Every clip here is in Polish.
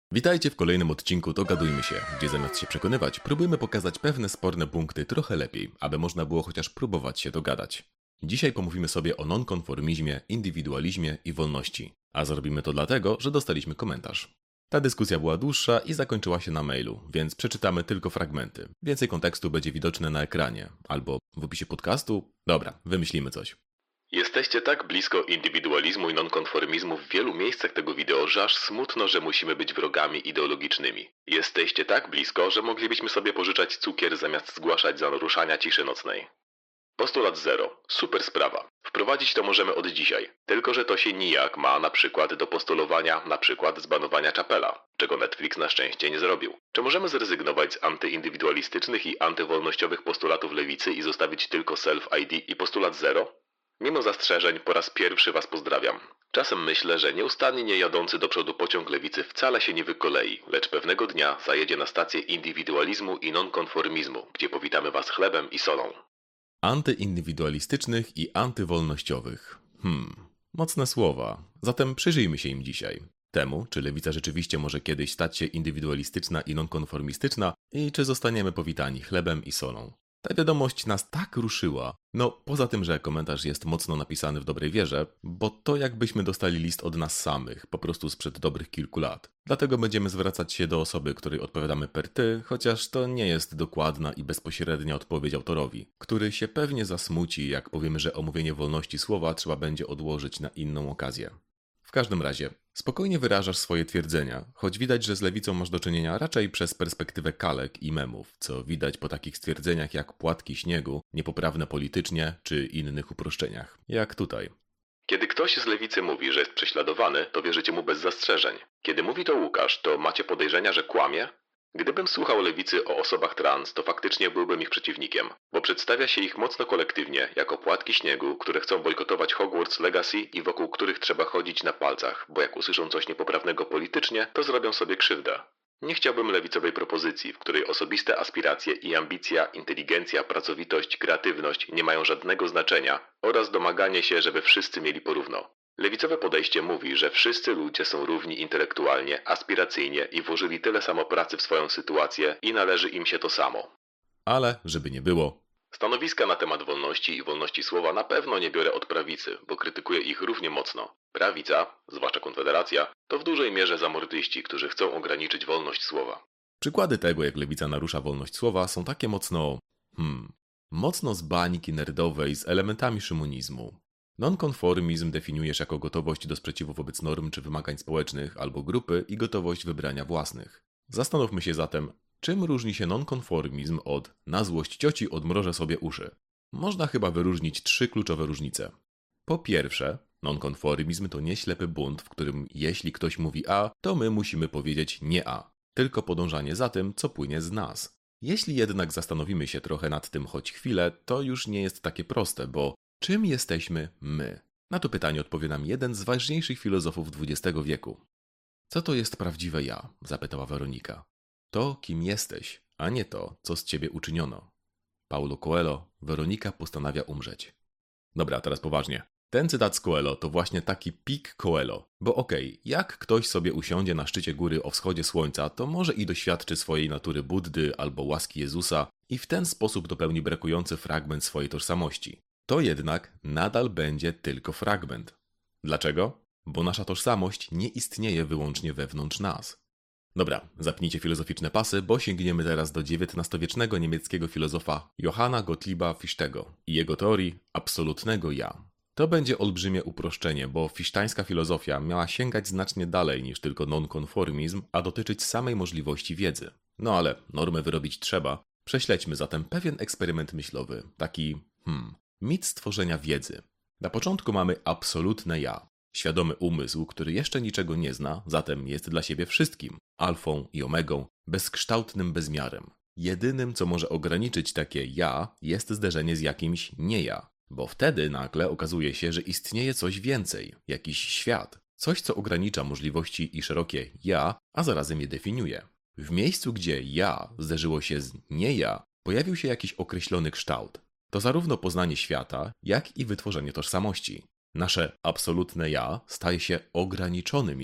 Witajcie w kolejnym odcinku Dogadujmy się, gdzie zamiast się przekonywać, próbujemy pokazać pewne sporne punkty trochę lepiej, aby można było chociaż próbować się dogadać. Dzisiaj pomówimy sobie o nonkonformizmie, indywidualizmie i wolności. A zrobimy to dlatego, że dostaliśmy komentarz. Ta dyskusja była dłuższa i zakończyła się na mailu, więc przeczytamy tylko fragmenty. Więcej kontekstu będzie widoczne na ekranie, albo w opisie podcastu. Dobra, wymyślimy coś. Jesteście tak blisko indywidualizmu i nonkonformizmu w wielu miejscach tego wideo, że aż smutno, że musimy być wrogami ideologicznymi. Jesteście tak blisko, że moglibyśmy sobie pożyczać cukier zamiast zgłaszać za naruszania ciszy nocnej. Postulat 0. Super sprawa. Wprowadzić to możemy od dzisiaj. Tylko że to się nijak ma na przykład do postulowania na przykład zbanowania Chappella, czego Netflix na szczęście nie zrobił. Czy możemy zrezygnować z antyindywidualistycznych i antywolnościowych postulatów lewicy i zostawić tylko self-ID i postulat 0? Mimo zastrzeżeń po raz pierwszy Was pozdrawiam. Czasem myślę, że nieustannie jadący do przodu pociąg lewicy wcale się nie wykolei, lecz pewnego dnia zajedzie na stację indywidualizmu i nonkonformizmu, gdzie powitamy Was chlebem i solą. Antyindywidualistycznych i antywolnościowych. Mocne słowa. Zatem przyjrzyjmy się im dzisiaj. Temu, czy lewica rzeczywiście może kiedyś stać się indywidualistyczna i nonkonformistyczna i czy zostaniemy powitani chlebem i solą. Ta wiadomość nas tak ruszyła, poza tym, że komentarz jest mocno napisany w dobrej wierze, bo to jakbyśmy dostali list od nas samych, po prostu sprzed dobrych kilku lat. Dlatego będziemy zwracać się do osoby, której odpowiadamy per ty, chociaż to nie jest dokładna i bezpośrednia odpowiedź autorowi, który się pewnie zasmuci, jak powiemy, że omówienie wolności słowa trzeba będzie odłożyć na inną okazję. W każdym razie, spokojnie wyrażasz swoje twierdzenia, choć widać, że z lewicą masz do czynienia raczej przez perspektywę kalek i memów, co widać po takich stwierdzeniach jak płatki śniegu, niepoprawne politycznie czy innych uproszczeniach, jak tutaj. Kiedy ktoś z lewicy mówi, że jest prześladowany, to wierzycie mu bez zastrzeżeń. Kiedy mówi to Łukasz, to macie podejrzenia, że kłamie? Gdybym słuchał lewicy o osobach trans, to faktycznie byłbym ich przeciwnikiem, bo przedstawia się ich mocno kolektywnie, jako płatki śniegu, które chcą bojkotować Hogwarts Legacy i wokół których trzeba chodzić na palcach, bo jak usłyszą coś niepoprawnego politycznie, to zrobią sobie krzywdę. Nie chciałbym lewicowej propozycji, w której osobiste aspiracje i ambicja, inteligencja, pracowitość, kreatywność nie mają żadnego znaczenia oraz domaganie się, żeby wszyscy mieli porówno. Lewicowe podejście mówi, że wszyscy ludzie są równi intelektualnie, aspiracyjnie i włożyli tyle samo pracy w swoją sytuację i należy im się to samo. Ale, żeby nie było. Stanowiska na temat wolności i wolności słowa na pewno nie biorę od prawicy, bo krytykuję ich równie mocno. Prawica, zwłaszcza Konfederacja, to w dużej mierze zamordyści, którzy chcą ograniczyć wolność słowa. Przykłady tego, jak lewica narusza wolność słowa, są takie mocno z bańki nerdowej z elementami szymonizmu. Nonkonformizm definiujesz jako gotowość do sprzeciwu wobec norm czy wymagań społecznych albo grupy i gotowość wybrania własnych. Zastanówmy się zatem, czym różni się nonkonformizm od na złość cioci odmrożę sobie uszy. Można chyba wyróżnić 3 kluczowe różnice. Po pierwsze, nonkonformizm to nie ślepy bunt, w którym jeśli ktoś mówi A, to my musimy powiedzieć nie A, tylko podążanie za tym, co płynie z nas. Jeśli jednak zastanowimy się trochę nad tym choć chwilę, to już nie jest takie proste, bo czym jesteśmy my? Na to pytanie odpowie nam jeden z ważniejszych filozofów XX wieku. Co to jest prawdziwe ja? Zapytała Weronika. To, kim jesteś, a nie to, co z ciebie uczyniono. Paulo Coelho, Weronika postanawia umrzeć. Dobra, teraz poważnie. Ten cytat z Coelho to właśnie taki pik Coelho. Bo jak ktoś sobie usiądzie na szczycie góry o wschodzie słońca, to może i doświadczy swojej natury Buddy albo łaski Jezusa i w ten sposób dopełni brakujący fragment swojej tożsamości. To jednak nadal będzie tylko fragment. Dlaczego? Bo nasza tożsamość nie istnieje wyłącznie wewnątrz nas. Dobra, zapnijcie filozoficzne pasy, bo sięgniemy teraz do XIX-wiecznego niemieckiego filozofa Johanna Gottlieba Fichtego i jego teorii absolutnego ja. To będzie olbrzymie uproszczenie, bo fichtańska filozofia miała sięgać znacznie dalej niż tylko nonkonformizm, a dotyczyć samej możliwości wiedzy. Ale normę wyrobić trzeba. Prześledźmy zatem pewien eksperyment myślowy, taki mit stworzenia wiedzy. Na początku mamy absolutne ja. Świadomy umysł, który jeszcze niczego nie zna, zatem jest dla siebie wszystkim. Alfą i omegą, bezkształtnym bezmiarem. Jedynym, co może ograniczyć takie ja, jest zderzenie z jakimś nie ja. Bo wtedy nagle okazuje się, że istnieje coś więcej, jakiś świat. Coś, co ogranicza możliwości i szerokie ja, a zarazem je definiuje. W miejscu, gdzie ja zderzyło się z nie ja, pojawił się jakiś określony kształt. To zarówno poznanie świata, jak i wytworzenie tożsamości. Nasze absolutne ja staje się ograniczonym ja.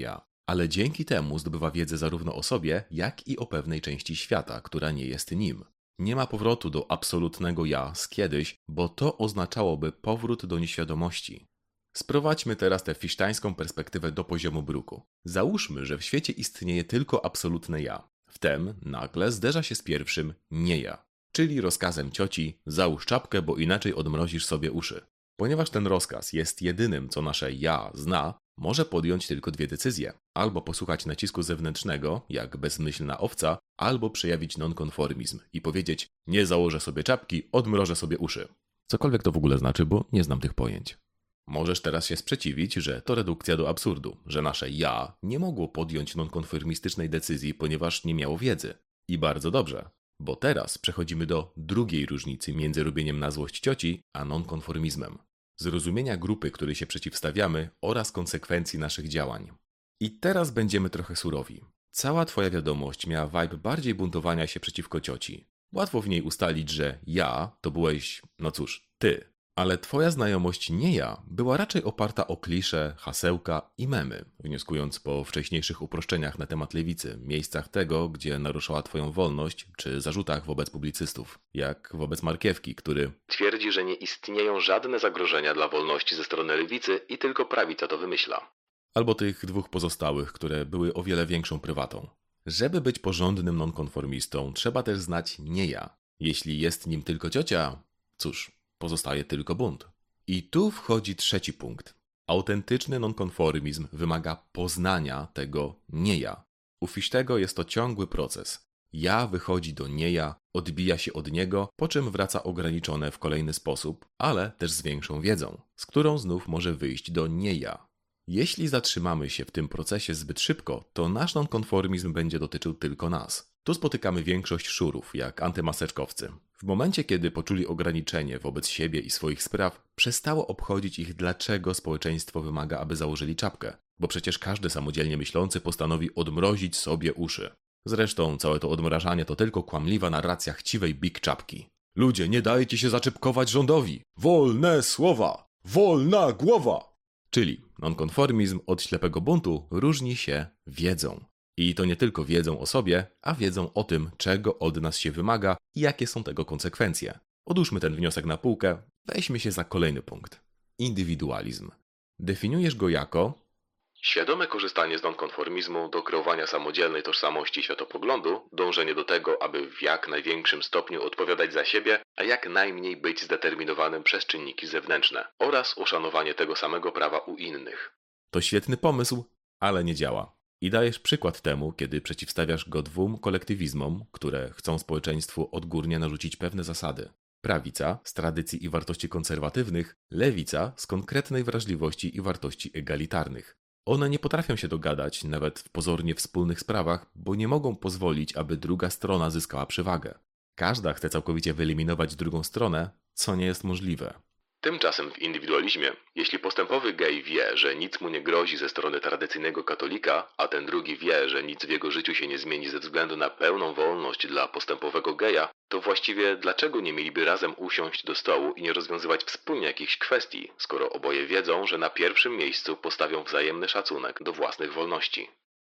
ale dzięki temu zdobywa wiedzę zarówno o sobie, jak i o pewnej części świata, która nie jest nim. Nie ma powrotu do absolutnego ja z kiedyś, bo to oznaczałoby powrót do nieświadomości. Sprowadźmy teraz tę fisztańską perspektywę do poziomu bruku. Załóżmy, że w świecie istnieje tylko absolutne ja. Wtem nagle zderza się z pierwszym nie ja, czyli rozkazem cioci załóż czapkę, bo inaczej odmrozisz sobie uszy. Ponieważ ten rozkaz jest jedynym, co nasze ja zna, może podjąć tylko dwie decyzje. Albo posłuchać nacisku zewnętrznego, jak bezmyślna owca, albo przejawić nonkonformizm i powiedzieć nie założę sobie czapki, odmrożę sobie uszy. Cokolwiek to w ogóle znaczy, bo nie znam tych pojęć. Możesz teraz się sprzeciwić, że to redukcja do absurdu, że nasze ja nie mogło podjąć nonkonformistycznej decyzji, ponieważ nie miało wiedzy. I bardzo dobrze, bo teraz przechodzimy do drugiej różnicy między robieniem na złość cioci a nonkonformizmem. Zrozumienia grupy, której się przeciwstawiamy oraz konsekwencji naszych działań. I teraz będziemy trochę surowi. Cała twoja wiadomość miała vibe bardziej buntowania się przeciwko cioci. Łatwo w niej ustalić, że ja to byłeś, no cóż, ty. Ale twoja znajomość nie ja była raczej oparta o klisze, hasełka i memy, wnioskując po wcześniejszych uproszczeniach na temat lewicy, miejscach tego, gdzie naruszała twoją wolność, czy zarzutach wobec publicystów, jak wobec Markiewki, który twierdzi, że nie istnieją żadne zagrożenia dla wolności ze strony lewicy i tylko prawica to wymyśla. Albo tych dwóch pozostałych, które były o wiele większą prywatą. Żeby być porządnym nonkonformistą, trzeba też znać nie ja. Jeśli jest nim tylko ciocia, cóż, pozostaje tylko bunt. I tu wchodzi trzeci punkt. Autentyczny nonkonformizm wymaga poznania tego nie ja. U Fichtego jest to ciągły proces. Ja wychodzi do nie ja, odbija się od niego, po czym wraca ograniczone w kolejny sposób, ale też z większą wiedzą, z którą znów może wyjść do nie ja. Jeśli zatrzymamy się w tym procesie zbyt szybko, to nasz nonkonformizm będzie dotyczył tylko nas. Tu spotykamy większość szurów, jak antymaseczkowcy. W momencie, kiedy poczuli ograniczenie wobec siebie i swoich spraw, przestało obchodzić ich, dlaczego społeczeństwo wymaga, aby założyli czapkę. Bo przecież każdy samodzielnie myślący postanowi odmrozić sobie uszy. Zresztą całe to odmrażanie to tylko kłamliwa narracja chciwej big czapki. Ludzie, nie dajcie się zaczepkować rządowi! Wolne słowa! Wolna głowa! Czyli nonkonformizm od ślepego buntu różni się wiedzą. I to nie tylko wiedzą o sobie, a wiedzą o tym, czego od nas się wymaga i jakie są tego konsekwencje. Odłóżmy ten wniosek na półkę, weźmy się za kolejny punkt. Indywidualizm. Definiujesz go jako świadome korzystanie z nonkonformizmu do kreowania samodzielnej tożsamości i światopoglądu, dążenie do tego, aby w jak największym stopniu odpowiadać za siebie, a jak najmniej być zdeterminowanym przez czynniki zewnętrzne oraz uszanowanie tego samego prawa u innych. To świetny pomysł, ale nie działa. I dajesz przykład temu, kiedy przeciwstawiasz go dwóm kolektywizmom, które chcą społeczeństwu odgórnie narzucić pewne zasady. Prawica z tradycji i wartości konserwatywnych, lewica z konkretnej wrażliwości i wartości egalitarnych. One nie potrafią się dogadać nawet w pozornie wspólnych sprawach, bo nie mogą pozwolić, aby druga strona zyskała przewagę. Każda chce całkowicie wyeliminować drugą stronę, co nie jest możliwe. Tymczasem w indywidualizmie, jeśli postępowy gej wie, że nic mu nie grozi ze strony tradycyjnego katolika, a ten drugi wie, że nic w jego życiu się nie zmieni ze względu na pełną wolność dla postępowego geja, to właściwie dlaczego nie mieliby razem usiąść do stołu i nie rozwiązywać wspólnie jakichś kwestii, skoro oboje wiedzą, że na pierwszym miejscu postawią wzajemny szacunek do własnych wolności?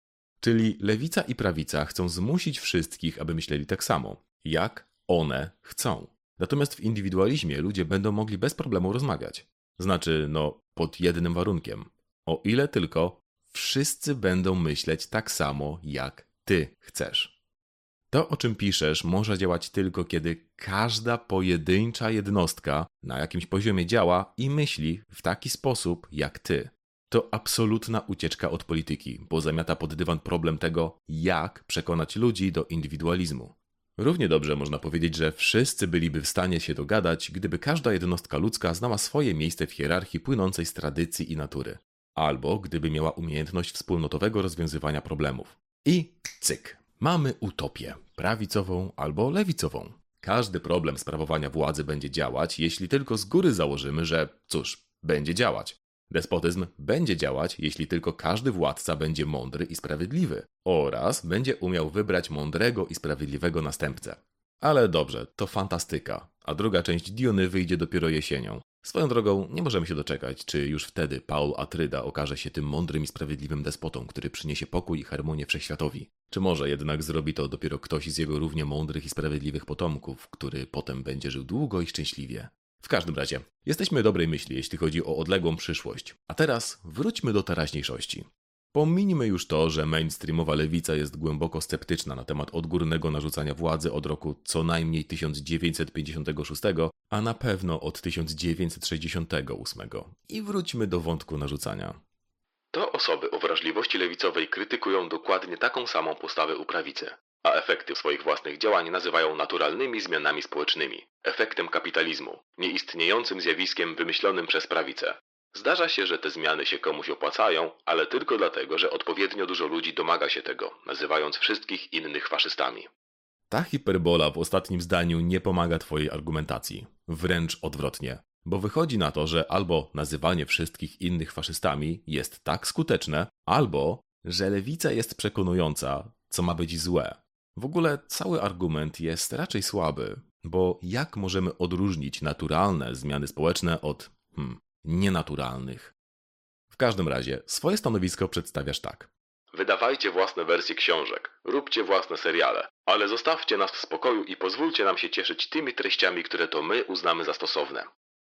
Czyli lewica i prawica chcą zmusić wszystkich, aby myśleli tak samo, jak one chcą. Natomiast w indywidualizmie ludzie będą mogli bez problemu rozmawiać. Znaczy, pod jednym warunkiem. O ile tylko wszyscy będą myśleć tak samo, jak ty chcesz. To, o czym piszesz, może działać tylko, kiedy każda pojedyncza jednostka na jakimś poziomie działa i myśli w taki sposób, jak ty. To absolutna ucieczka od polityki, bo zamiata pod dywan problem tego, jak przekonać ludzi do indywidualizmu. Równie dobrze można powiedzieć, że wszyscy byliby w stanie się dogadać, gdyby każda jednostka ludzka znała swoje miejsce w hierarchii płynącej z tradycji i natury. Albo gdyby miała umiejętność wspólnotowego rozwiązywania problemów. I cyk, mamy utopię, prawicową albo lewicową. Każdy problem sprawowania władzy będzie działać, jeśli tylko z góry założymy, że będzie działać. Despotyzm będzie działać, jeśli tylko każdy władca będzie mądry i sprawiedliwy oraz będzie umiał wybrać mądrego i sprawiedliwego następcę. Ale dobrze, to fantastyka, a druga część Diony wyjdzie dopiero jesienią. Swoją drogą, nie możemy się doczekać, czy już wtedy Paul Atreides okaże się tym mądrym i sprawiedliwym despotą, który przyniesie pokój i harmonię wszechświatowi. Czy może jednak zrobi to dopiero ktoś z jego równie mądrych i sprawiedliwych potomków, który potem będzie żył długo i szczęśliwie. W każdym razie, jesteśmy dobrej myśli, jeśli chodzi o odległą przyszłość. A teraz wróćmy do teraźniejszości. Pominijmy już to, że mainstreamowa lewica jest głęboko sceptyczna na temat odgórnego narzucania władzy od roku co najmniej 1956, a na pewno od 1968. I wróćmy do wątku narzucania. To osoby o wrażliwości lewicowej krytykują dokładnie taką samą postawę u prawicy, a efekty swoich własnych działań nazywają naturalnymi zmianami społecznymi, efektem kapitalizmu, nieistniejącym zjawiskiem wymyślonym przez prawicę. Zdarza się, że te zmiany się komuś opłacają, ale tylko dlatego, że odpowiednio dużo ludzi domaga się tego, nazywając wszystkich innych faszystami. Ta hiperbola w ostatnim zdaniu nie pomaga twojej argumentacji. Wręcz odwrotnie. Bo wychodzi na to, że albo nazywanie wszystkich innych faszystami jest tak skuteczne, albo że lewica jest przekonująca, co ma być złe. W ogóle cały argument jest raczej słaby, bo jak możemy odróżnić naturalne zmiany społeczne od nienaturalnych? W każdym razie, swoje stanowisko przedstawiasz tak. Wydawajcie własne wersje książek, róbcie własne seriale, ale zostawcie nas w spokoju i pozwólcie nam się cieszyć tymi treściami, które to my uznamy za stosowne.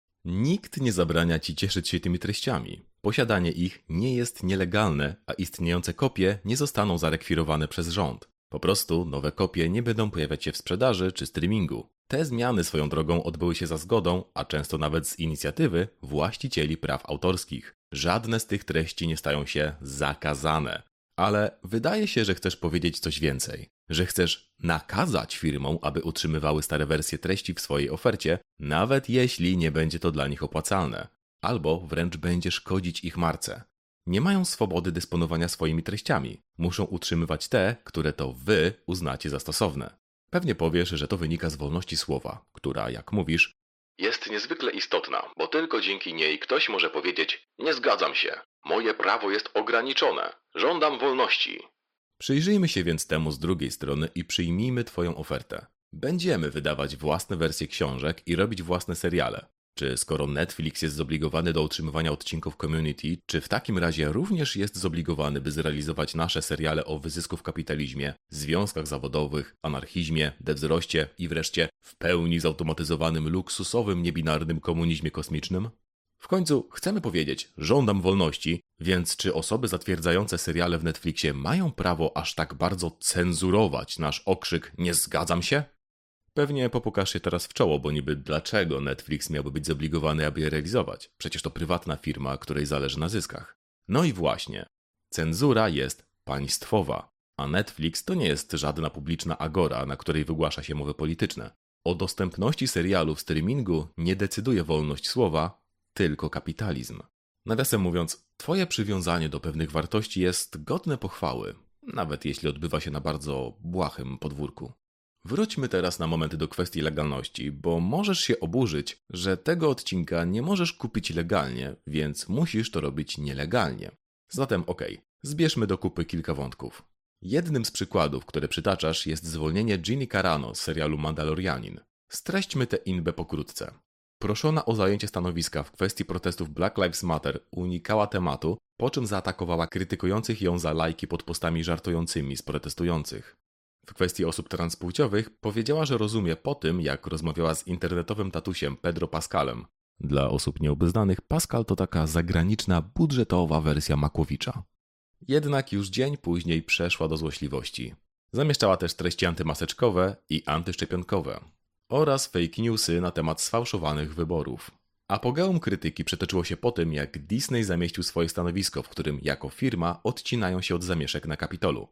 Nikt nie zabrania ci cieszyć się tymi treściami. Posiadanie ich nie jest nielegalne, a istniejące kopie nie zostaną zarekwirowane przez rząd. Po prostu nowe kopie nie będą pojawiać się w sprzedaży czy streamingu. Te zmiany swoją drogą odbyły się za zgodą, a często nawet z inicjatywy właścicieli praw autorskich. Żadne z tych treści nie stają się zakazane. Ale wydaje się, że chcesz powiedzieć coś więcej. Że chcesz nakazać firmom, aby utrzymywały stare wersje treści w swojej ofercie, nawet jeśli nie będzie to dla nich opłacalne. Albo wręcz będzie szkodzić ich marce. Nie mają swobody dysponowania swoimi treściami. Muszą utrzymywać te, które to wy uznacie za stosowne. Pewnie powiesz, że to wynika z wolności słowa, która, jak mówisz, jest niezwykle istotna, bo tylko dzięki niej ktoś może powiedzieć: nie zgadzam się, moje prawo jest ograniczone, żądam wolności. Przyjrzyjmy się więc temu z drugiej strony i przyjmijmy twoją ofertę. Będziemy wydawać własne wersje książek i robić własne seriale. Czy skoro Netflix jest zobligowany do utrzymywania odcinków Community, czy w takim razie również jest zobligowany, by zrealizować nasze seriale o wyzysku w kapitalizmie, związkach zawodowych, anarchizmie, dewzroście i wreszcie w pełni zautomatyzowanym, luksusowym, niebinarnym komunizmie kosmicznym? W końcu chcemy powiedzieć: żądam wolności, więc czy osoby zatwierdzające seriale w Netflixie mają prawo aż tak bardzo cenzurować nasz okrzyk „nie zgadzam się”? Pewnie popukasz się teraz w czoło, bo niby dlaczego Netflix miałby być zobligowany, aby je realizować? Przecież to prywatna firma, której zależy na zyskach. No i właśnie, cenzura jest państwowa, a Netflix to nie jest żadna publiczna agora, na której wygłasza się mowy polityczne. O dostępności serialu w streamingu nie decyduje wolność słowa, tylko kapitalizm. Nawiasem mówiąc, twoje przywiązanie do pewnych wartości jest godne pochwały, nawet jeśli odbywa się na bardzo błahym podwórku. Wróćmy teraz na moment do kwestii legalności, bo możesz się oburzyć, że tego odcinka nie możesz kupić legalnie, więc musisz to robić nielegalnie. Zatem zbierzmy do kupy kilka wątków. Jednym z przykładów, które przytaczasz, jest zwolnienie Giny Carano z serialu Mandalorianin. Streśćmy tę inbę pokrótce. Proszona o zajęcie stanowiska w kwestii protestów Black Lives Matter unikała tematu, po czym zaatakowała krytykujących ją za lajki pod postami żartującymi z protestujących. W kwestii osób transpłciowych powiedziała, że rozumie po tym, jak rozmawiała z internetowym tatusiem Pedro Pascalem. Dla osób nieobeznanych, Pascal to taka zagraniczna, budżetowa wersja Makłowicza. Jednak już dzień później przeszła do złośliwości. Zamieszczała też treści antymaseczkowe i antyszczepionkowe oraz fake newsy na temat sfałszowanych wyborów. Apogeum krytyki przetoczyło się po tym, jak Disney zamieścił swoje stanowisko, w którym jako firma odcinają się od zamieszek na Kapitolu.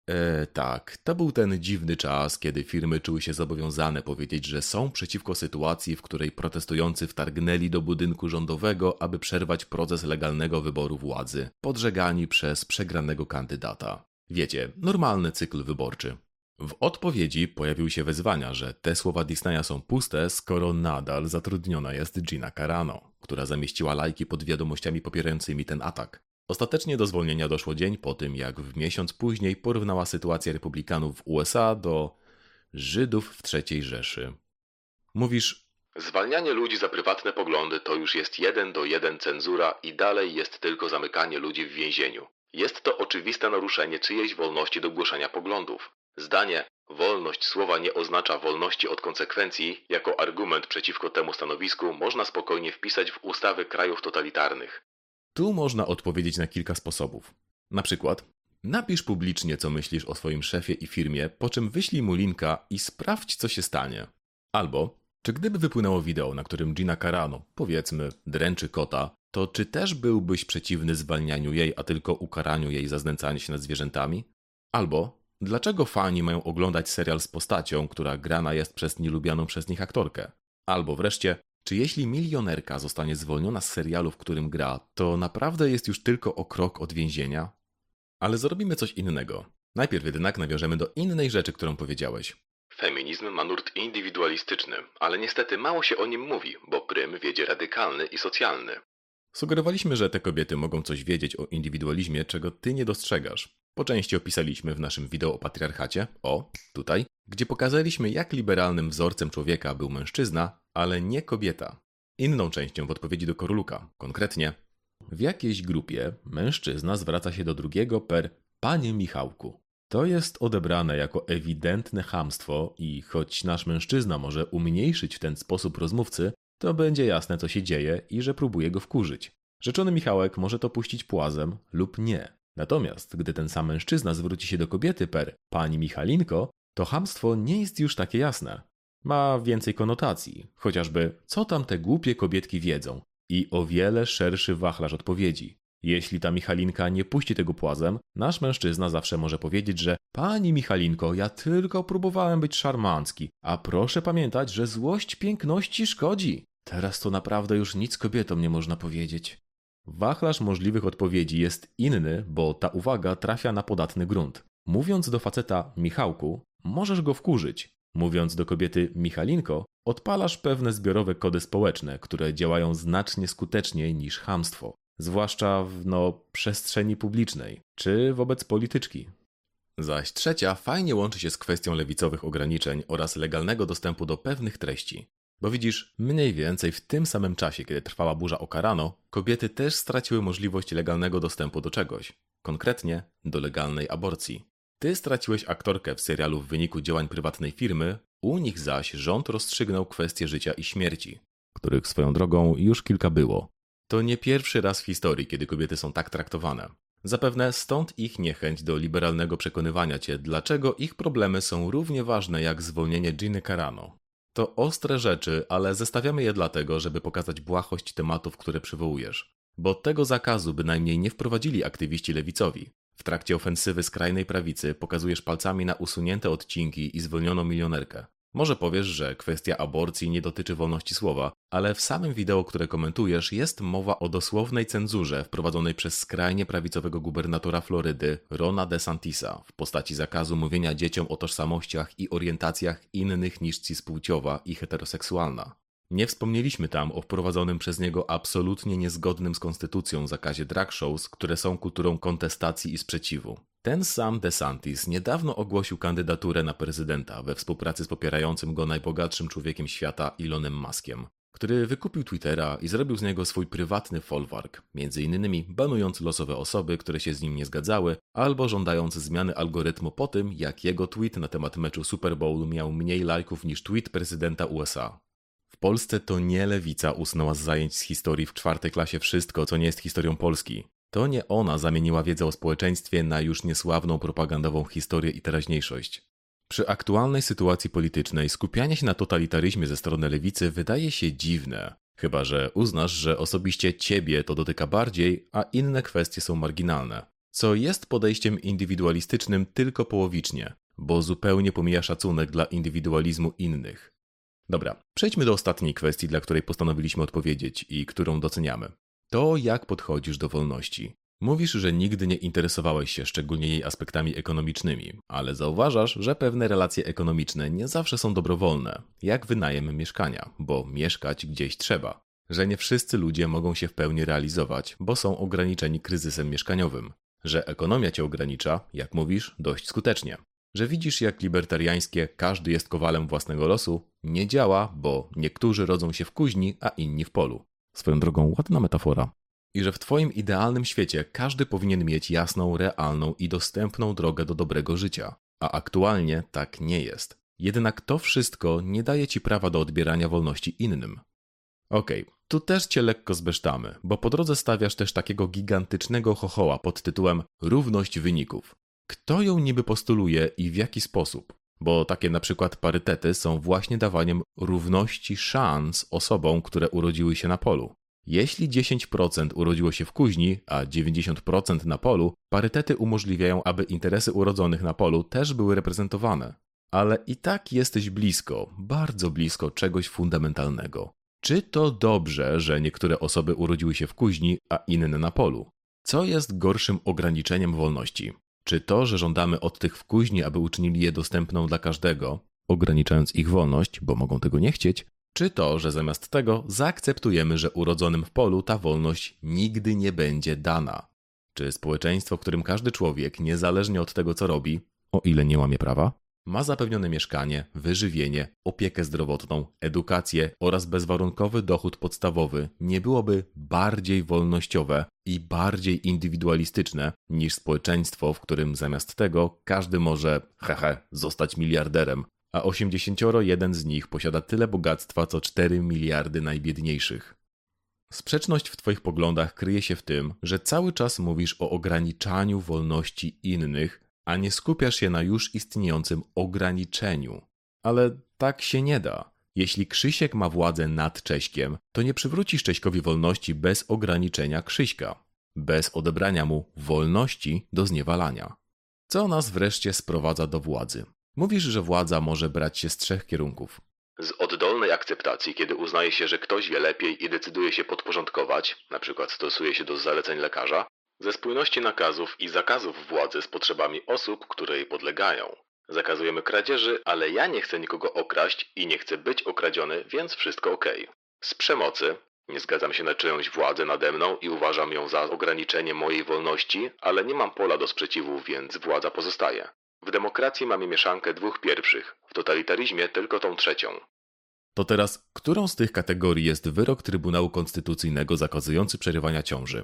Tak, to był ten dziwny czas, kiedy firmy czuły się zobowiązane powiedzieć, że są przeciwko sytuacji, w której protestujący wtargnęli do budynku rządowego, aby przerwać proces legalnego wyboru władzy, podżegani przez przegranego kandydata. Wiecie, normalny cykl wyborczy. W odpowiedzi pojawiły się wezwania, że te słowa Disneya są puste, skoro nadal zatrudniona jest Gina Carano, która zamieściła lajki pod wiadomościami popierającymi ten atak. Ostatecznie do zwolnienia doszło dzień po tym, jak w miesiąc później porównała sytuację republikanów w USA do Żydów w III Rzeszy. Mówisz, Zwalnianie ludzi za prywatne poglądy to już jest 1:1 cenzura i dalej jest tylko zamykanie ludzi w więzieniu. Jest to oczywiste naruszenie czyjejś wolności do głoszenia poglądów. Zdanie wolność słowa nie oznacza wolności od konsekwencji jako argument przeciwko temu stanowisku można spokojnie wpisać w ustawy krajów totalitarnych. Tu można odpowiedzieć na kilka sposobów. Na przykład napisz publicznie, co myślisz o swoim szefie i firmie, po czym wyślij mu linka i sprawdź, co się stanie. Albo, czy gdyby wypłynęło wideo, na którym Gina Carano, powiedzmy, dręczy kota, to czy też byłbyś przeciwny zwalnianiu jej, a tylko ukaraniu jej za znęcanie się nad zwierzętami? Albo, dlaczego fani mają oglądać serial z postacią, która grana jest przez nielubianą przez nich aktorkę? Albo wreszcie, czy jeśli milionerka zostanie zwolniona z serialu, w którym gra, to naprawdę jest już tylko o krok od więzienia? Ale zrobimy coś innego. Najpierw jednak nawiążemy do innej rzeczy, którą powiedziałeś. Feminizm ma nurt indywidualistyczny, ale niestety mało się o nim mówi, bo prym wiedzie radykalny i socjalny. Sugerowaliśmy, że te kobiety mogą coś wiedzieć o indywidualizmie, czego ty nie dostrzegasz. Po części opisaliśmy w naszym wideo o patriarchacie, tutaj, gdzie pokazaliśmy, jak liberalnym wzorcem człowieka był mężczyzna, ale nie kobieta. Inną częścią w odpowiedzi do Korluka, konkretnie, w jakiejś grupie mężczyzna zwraca się do drugiego per panie Michałku. To jest odebrane jako ewidentne chamstwo i choć nasz mężczyzna może umniejszyć w ten sposób rozmówcy, to będzie jasne, co się dzieje i że próbuje go wkurzyć. Rzeczony Michałek może to puścić płazem lub nie. Natomiast gdy ten sam mężczyzna zwróci się do kobiety per pani Michalinko, to chamstwo nie jest już takie jasne. Ma więcej konotacji, chociażby co tam te głupie kobietki wiedzą i o wiele szerszy wachlarz odpowiedzi. Jeśli ta Michalinka nie puści tego płazem, nasz mężczyzna zawsze może powiedzieć, że pani Michalinko, ja tylko próbowałem być szarmancki, a proszę pamiętać, że złość piękności szkodzi. Teraz to naprawdę już nic kobietom nie można powiedzieć. Wachlarz możliwych odpowiedzi jest inny, bo ta uwaga trafia na podatny grunt. Mówiąc do faceta Michałku, możesz go wkurzyć. Mówiąc do kobiety Michalinko, odpalasz pewne zbiorowe kody społeczne, które działają znacznie skuteczniej niż chamstwo. Zwłaszcza w przestrzeni publicznej, czy wobec polityczki. Zaś trzecia fajnie łączy się z kwestią lewicowych ograniczeń oraz legalnego dostępu do pewnych treści. Bo widzisz, mniej więcej w tym samym czasie, kiedy trwała burza o Carano, kobiety też straciły możliwość legalnego dostępu do czegoś. Konkretnie do legalnej aborcji. Ty straciłeś aktorkę w serialu w wyniku działań prywatnej firmy, u nich zaś rząd rozstrzygnął kwestie życia i śmierci, których swoją drogą już kilka było. To nie pierwszy raz w historii, kiedy kobiety są tak traktowane. Zapewne stąd ich niechęć do liberalnego przekonywania cię, dlaczego ich problemy są równie ważne jak zwolnienie Giny Carano. To ostre rzeczy, ale zestawiamy je dlatego, żeby pokazać błahość tematów, które przywołujesz. Bo tego zakazu bynajmniej nie wprowadzili aktywiści lewicowi. W trakcie ofensywy skrajnej prawicy pokazujesz palcami na usunięte odcinki i zwolnioną milionerkę. Może powiesz, że kwestia aborcji nie dotyczy wolności słowa, ale w samym wideo, które komentujesz, jest mowa o dosłownej cenzurze wprowadzonej przez skrajnie prawicowego gubernatora Florydy, Rona DeSantisa, w postaci zakazu mówienia dzieciom o tożsamościach i orientacjach innych niż cispłciowa i heteroseksualna. Nie wspomnieliśmy tam o wprowadzonym przez niego absolutnie niezgodnym z konstytucją zakazie drag shows, które są kulturą kontestacji i sprzeciwu. Ten sam DeSantis niedawno ogłosił kandydaturę na prezydenta we współpracy z popierającym go najbogatszym człowiekiem świata Elonem Muskiem, który wykupił Twittera i zrobił z niego swój prywatny folwark, m.in. banując losowe osoby, które się z nim nie zgadzały, albo żądając zmiany algorytmu po tym, jak jego tweet na temat meczu Super Bowl miał mniej lajków niż tweet prezydenta USA. W Polsce to nie lewica usunęła z zajęć z historii w 4. klasie wszystko, co nie jest historią Polski. To nie ona zamieniła wiedzę o społeczeństwie na już niesławną propagandową historię i teraźniejszość. Przy aktualnej sytuacji politycznej skupianie się na totalitaryzmie ze strony lewicy wydaje się dziwne. Chyba że uznasz, że osobiście ciebie to dotyka bardziej, a inne kwestie są marginalne. Co jest podejściem indywidualistycznym tylko połowicznie, bo zupełnie pomija szacunek dla indywidualizmu innych. Dobra, przejdźmy do ostatniej kwestii, dla której postanowiliśmy odpowiedzieć i którą doceniamy. To, jak podchodzisz do wolności. Mówisz, że nigdy nie interesowałeś się szczególnie jej aspektami ekonomicznymi, ale zauważasz, że pewne relacje ekonomiczne nie zawsze są dobrowolne, jak wynajem mieszkania, bo mieszkać gdzieś trzeba. Że nie wszyscy ludzie mogą się w pełni realizować, bo są ograniczeni kryzysem mieszkaniowym. Że ekonomia cię ogranicza, jak mówisz, dość skutecznie. Że widzisz, jak libertariańskie każdy jest kowalem własnego losu nie działa, bo niektórzy rodzą się w kuźni, a inni w polu. Swoją drogą ładna metafora. I że w twoim idealnym świecie każdy powinien mieć jasną, realną i dostępną drogę do dobrego życia. A aktualnie tak nie jest. Jednak to wszystko nie daje ci prawa do odbierania wolności innym. Okej, tu też cię lekko zbesztamy, bo po drodze stawiasz też takiego gigantycznego chochoła pod tytułem równość wyników. Kto ją niby postuluje i w jaki sposób? Bo takie na przykład parytety są właśnie dawaniem równości szans osobom, które urodziły się na polu. Jeśli 10% urodziło się w kuźni, a 90% na polu, parytety umożliwiają, aby interesy urodzonych na polu też były reprezentowane. Ale i tak jesteś blisko, bardzo blisko czegoś fundamentalnego. Czy to dobrze, że niektóre osoby urodziły się w kuźni, a inne na polu? Co jest gorszym ograniczeniem wolności? Czy to, że żądamy od tych w kuźni, aby uczynili je dostępną dla każdego, ograniczając ich wolność, bo mogą tego nie chcieć? Czy to, że zamiast tego zaakceptujemy, że urodzonym w polu ta wolność nigdy nie będzie dana? Czy społeczeństwo, w którym każdy człowiek, niezależnie od tego co robi, o ile nie łamie prawa, ma zapewnione mieszkanie, wyżywienie, opiekę zdrowotną, edukację oraz bezwarunkowy dochód podstawowy, nie byłoby bardziej wolnościowe i bardziej indywidualistyczne niż społeczeństwo, w którym zamiast tego każdy może, zostać miliarderem, a 81 z nich posiada tyle bogactwa co 4 miliardy najbiedniejszych. Sprzeczność w twoich poglądach kryje się w tym, że cały czas mówisz o ograniczaniu wolności innych, a nie skupiasz się na już istniejącym ograniczeniu. Ale tak się nie da. Jeśli Krzysiek ma władzę nad Cześkiem, to nie przywrócisz Cześkowi wolności bez ograniczenia Krzyśka, bez odebrania mu wolności do zniewalania. Co nas wreszcie sprowadza do władzy? Mówisz, że władza może brać się z 3 kierunków. Z oddolnej akceptacji, kiedy uznaje się, że ktoś wie lepiej i decyduje się podporządkować, np. stosuje się do zaleceń lekarza, ze spójności nakazów i zakazów władzy z potrzebami osób, które jej podlegają. Zakazujemy kradzieży, ale ja nie chcę nikogo okraść i nie chcę być okradziony, więc wszystko okej. Z przemocy. Nie zgadzam się na czyjąś władzę nade mną i uważam ją za ograniczenie mojej wolności, ale nie mam pola do sprzeciwu, więc władza pozostaje. W demokracji mamy mieszankę 2 pierwszych, w totalitaryzmie tylko tą 3. To teraz, którą z tych kategorii jest wyrok Trybunału Konstytucyjnego zakazujący przerywania ciąży?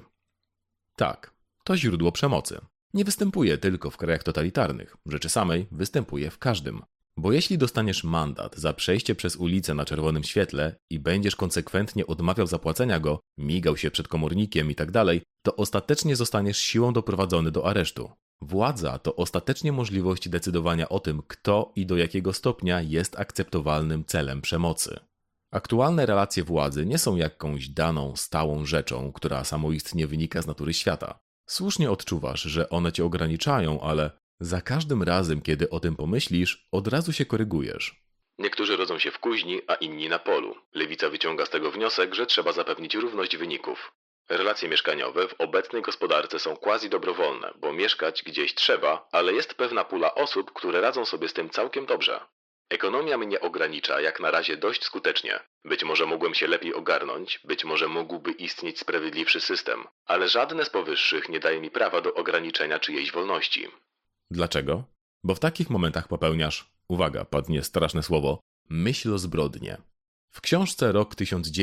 Tak, to źródło przemocy. Nie występuje tylko w krajach totalitarnych, rzeczy samej występuje w każdym. Bo jeśli dostaniesz mandat za przejście przez ulicę na czerwonym świetle i będziesz konsekwentnie odmawiał zapłacenia go, migał się przed komornikiem itd., to ostatecznie zostaniesz siłą doprowadzony do aresztu. Władza to ostatecznie możliwość decydowania o tym, kto i do jakiego stopnia jest akceptowalnym celem przemocy. Aktualne relacje władzy nie są jakąś daną, stałą rzeczą, która samoistnie wynika z natury świata. Słusznie odczuwasz, że one cię ograniczają, ale za każdym razem, kiedy o tym pomyślisz, od razu się korygujesz. Niektórzy rodzą się w kuźni, a inni na polu. Lewica wyciąga z tego wniosek, że trzeba zapewnić równość wyników. Relacje mieszkaniowe w obecnej gospodarce są quasi-dobrowolne, bo mieszkać gdzieś trzeba, ale jest pewna pula osób, które radzą sobie z tym całkiem dobrze. Ekonomia mnie ogranicza jak na razie dość skutecznie. Być może mogłem się lepiej ogarnąć, być może mógłby istnieć sprawiedliwszy system, ale żadne z powyższych nie daje mi prawa do ograniczenia czyjejś wolności. Dlaczego? Bo w takich momentach popełniasz, uwaga, padnie straszne słowo, myślozbrodnie. W książce Rok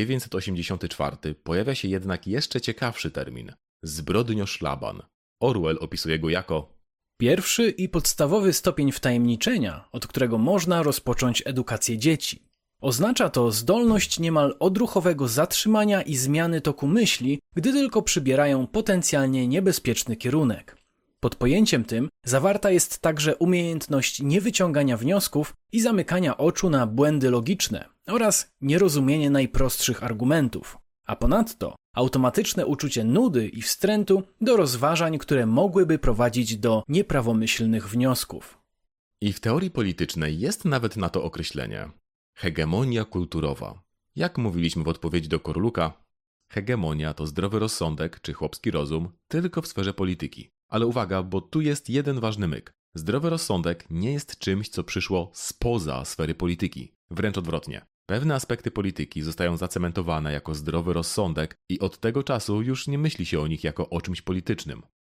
1984 pojawia się jednak jeszcze ciekawszy termin – zbrodnioszlaban. Orwell opisuje go jako pierwszy i podstawowy stopień wtajemniczenia, od którego można rozpocząć edukację dzieci. Oznacza to zdolność niemal odruchowego zatrzymania i zmiany toku myśli, gdy tylko przybierają potencjalnie niebezpieczny kierunek. Pod pojęciem tym zawarta jest także umiejętność niewyciągania wniosków i zamykania oczu na błędy logiczne oraz nierozumienie najprostszych argumentów, a ponadto automatyczne uczucie nudy i wstrętu do rozważań, które mogłyby prowadzić do nieprawomyślnych wniosków. I w teorii politycznej jest nawet na to określenie. Hegemonia kulturowa. Jak mówiliśmy w odpowiedzi do Korluka, hegemonia to zdrowy rozsądek czy chłopski rozum tylko w sferze polityki. Ale uwaga, bo tu jest jeden ważny myk. Zdrowy rozsądek nie jest czymś, co przyszło spoza sfery polityki. Wręcz odwrotnie. Pewne aspekty polityki zostają zacementowane jako zdrowy rozsądek i od tego czasu już nie myśli się o nich jako o czymś politycznym.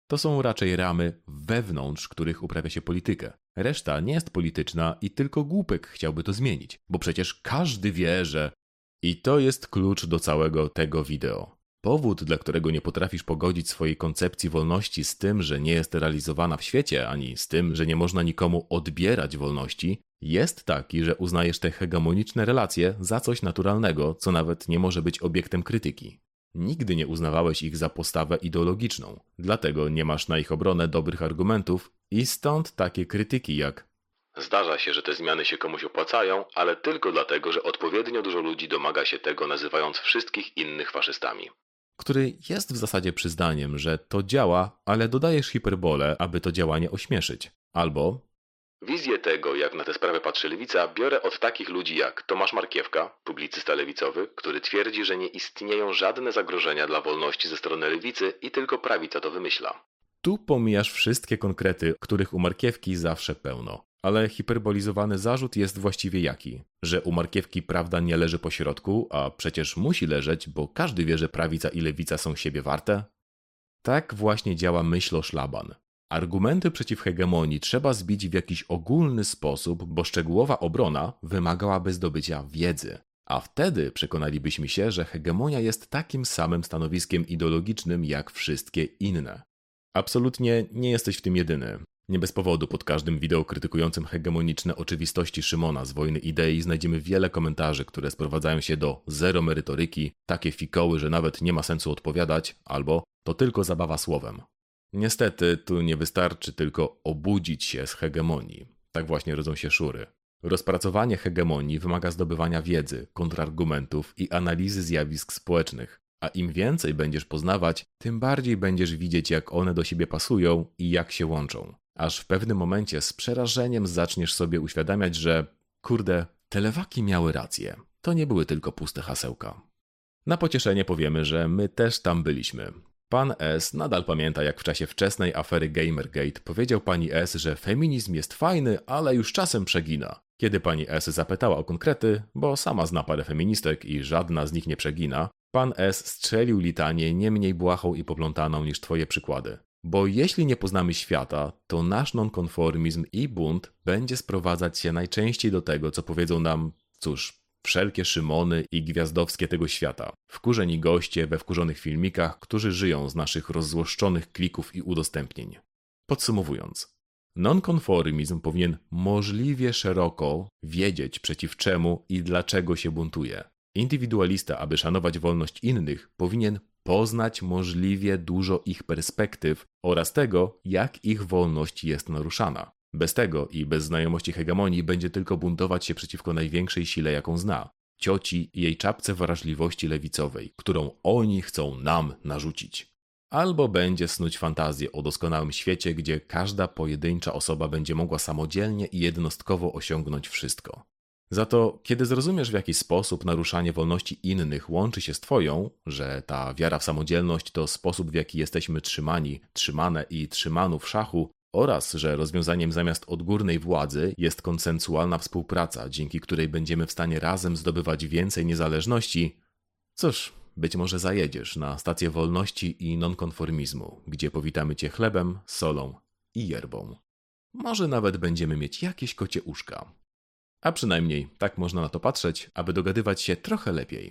To są raczej ramy, wewnątrz których uprawia się politykę. Reszta nie jest polityczna i tylko głupek chciałby to zmienić, bo przecież każdy wie, że... I to jest klucz do całego tego wideo. Powód, dla którego nie potrafisz pogodzić swojej koncepcji wolności z tym, że nie jest realizowana w świecie, ani z tym, że nie można nikomu odbierać wolności, jest taki, że uznajesz te hegemoniczne relacje za coś naturalnego, co nawet nie może być obiektem krytyki. Nigdy nie uznawałeś ich za postawę ideologiczną, dlatego nie masz na ich obronę dobrych argumentów i stąd takie krytyki jak: zdarza się, że te zmiany się komuś opłacają, ale tylko dlatego, że odpowiednio dużo ludzi domaga się tego, nazywając wszystkich innych faszystami. Który jest w zasadzie przyznaniem, że to działa, ale dodajesz hiperbolę, aby to działanie ośmieszyć. Albo: wizję tego, jak na tę sprawę patrzy lewica, biorę od takich ludzi jak Tomasz Markiewka, publicysta lewicowy, który twierdzi, że nie istnieją żadne zagrożenia dla wolności ze strony lewicy i tylko prawica to wymyśla. Tu pomijasz wszystkie konkrety, których u Markiewki zawsze pełno. Ale hiperbolizowany zarzut jest właściwie jaki? Że u Markiewki prawda nie leży po środku, a przecież musi leżeć, bo każdy wie, że prawica i lewica są siebie warte? Tak właśnie działa myśloszlaban. Argumenty przeciw hegemonii trzeba zbić w jakiś ogólny sposób, bo szczegółowa obrona wymagałaby zdobycia wiedzy. A wtedy przekonalibyśmy się, że hegemonia jest takim samym stanowiskiem ideologicznym jak wszystkie inne. Absolutnie nie jesteś w tym jedyny. Nie bez powodu pod każdym wideo krytykującym hegemoniczne oczywistości Szymona z Wojny Idei znajdziemy wiele komentarzy, które sprowadzają się do zero merytoryki, takie fikoły, że nawet nie ma sensu odpowiadać, albo to tylko zabawa słowem. Niestety, tu nie wystarczy tylko obudzić się z hegemonii. Tak właśnie rodzą się szury. Rozpracowanie hegemonii wymaga zdobywania wiedzy, kontrargumentów i analizy zjawisk społecznych. A im więcej będziesz poznawać, tym bardziej będziesz widzieć, jak one do siebie pasują i jak się łączą. Aż w pewnym momencie z przerażeniem zaczniesz sobie uświadamiać, że kurde, te lewaki miały rację. To nie były tylko puste hasełka. Na pocieszenie powiemy, że my też tam byliśmy. Pan S. nadal pamięta, jak w czasie wczesnej afery Gamergate powiedział pani S., że feminizm jest fajny, ale już czasem przegina. Kiedy pani S. zapytała o konkrety, bo sama zna parę feministek i żadna z nich nie przegina, pan S. strzelił litanię nie mniej błahą i poplątaną niż twoje przykłady. Bo jeśli nie poznamy świata, to nasz nonkonformizm i bunt będzie sprowadzać się najczęściej do tego, co powiedzą nam, cóż, wszelkie Szymony i Gwiazdowskie tego świata. Wkurzeni goście we wkurzonych filmikach, którzy żyją z naszych rozzłoszczonych klików i udostępnień. Podsumowując, nonkonformizm powinien możliwie szeroko wiedzieć, przeciw czemu i dlaczego się buntuje. Indywidualista, aby szanować wolność innych, powinien poznać możliwie dużo ich perspektyw oraz tego, jak ich wolność jest naruszana. Bez tego i bez znajomości hegemonii będzie tylko buntować się przeciwko największej sile, jaką zna. Cioci i jej czapce wrażliwości lewicowej, którą oni chcą nam narzucić. Albo będzie snuć fantazję o doskonałym świecie, gdzie każda pojedyncza osoba będzie mogła samodzielnie i jednostkowo osiągnąć wszystko. Za to, kiedy zrozumiesz, w jaki sposób naruszanie wolności innych łączy się z twoją, że ta wiara w samodzielność to sposób, w jaki jesteśmy trzymani, trzymane i trzymanu w szachu, oraz że rozwiązaniem zamiast odgórnej władzy jest konsensualna współpraca, dzięki której będziemy w stanie razem zdobywać więcej niezależności, cóż, być może zajedziesz na stację wolności i nonkonformizmu, gdzie powitamy cię chlebem, solą i yerbą. Może nawet będziemy mieć jakieś kocie uszka. A przynajmniej tak można na to patrzeć, aby dogadywać się trochę lepiej.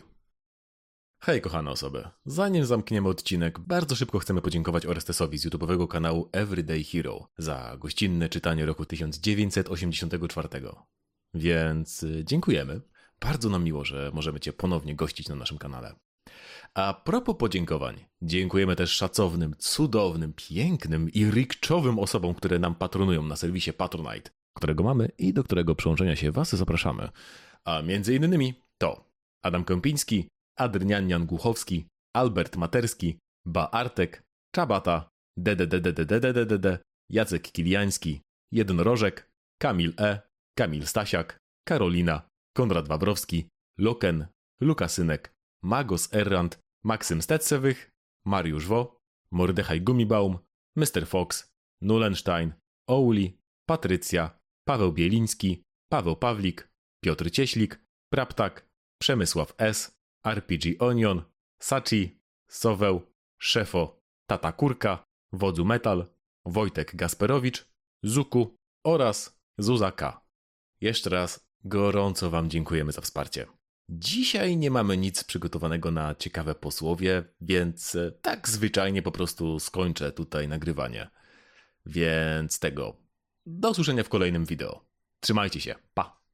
Hej kochane osoby, zanim zamkniemy odcinek, bardzo szybko chcemy podziękować Orestesowi z YouTube'owego kanału Everyday Hero za gościnne czytanie roku 1984. Więc dziękujemy. Bardzo nam miło, że możemy Cię ponownie gościć na naszym kanale. A propos podziękowań, dziękujemy też szacownym, cudownym, pięknym i rikczowym osobom, które nam patronują na serwisie Patronite, którego mamy i do którego przyłączenia się Was zapraszamy. A między innymi to Adam Kępiński, Adrian Głuchowski, Albert Materski, Baartek, Czabata, DDDDDDDDD, Jacek Kiliański, Jednorożek, Kamil E., Kamil Stasiak, Karolina, Konrad Wawrowski, Loken, Lukasynek, Magos Errant, Maksym Stetsewych, Mariusz Wo, Mordechaj Gumibaum, Mr. Fox, Nulenstein, Ouli, Patrycja, Paweł Bieliński, Paweł Pawlik, Piotr Cieślik, Praptak, Przemysław S., RPG Onion, Sachi, Soweł, Szefo, Tata Kurka, Wodzu Metal, Wojtek Gasperowicz, Zuku oraz Zuza K. Jeszcze raz gorąco Wam dziękujemy za wsparcie. Dzisiaj nie mamy nic przygotowanego na ciekawe posłowie, więc tak zwyczajnie po prostu skończę tutaj nagrywanie. Więc do usłyszenia w kolejnym wideo. Trzymajcie się, pa!